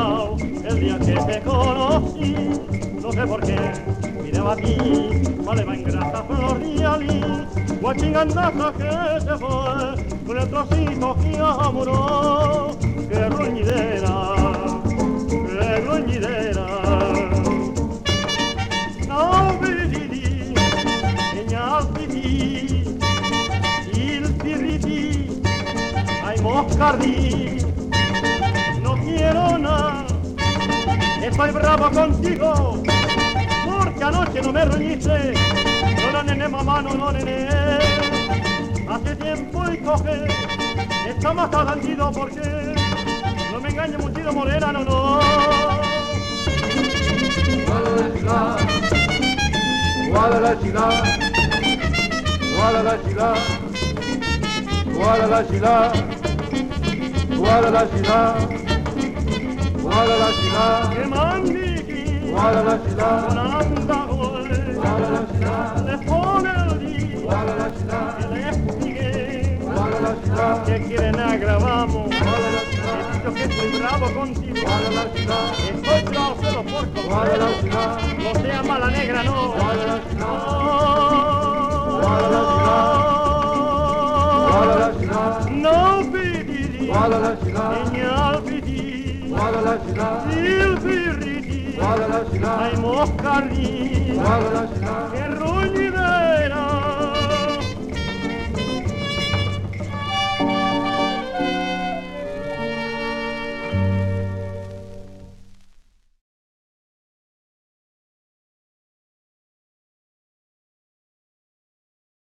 cambiado el día que te conocí. No sé por qué, miraba a ti, vale va en grasa flor de alí, guachingandaza que se fue, con el trocito que amoró, qué gruñidera, qué gruñidera. No vedi, segnalti, il pirriti, ai moscardì, no quiero nada, estoy bravo contigo, porque anoche no me reñiste, no nené mamá, no nené, hace tiempo y coge, está más alandido porque no me engañe muchito morena, no. Guadala chila, guadala chila, guadala chila, guadala chila, guadala chila, Que mandi, guadala chila, con anda guadala chila, le pone el día, guadala chila, que le explique, guadala chila, que quieren agravamos, guadala he chila, dicho que estoy bravo contigo, guadala chila, estoy bravo solo por guadala completo, chila, no sea mala negra, no. guadala chila, Guadala guadala chila, no pidi, guadala chila, señal pidi, guadala chila, il pirriti, guadala chila, ai moscardì, guadala chila.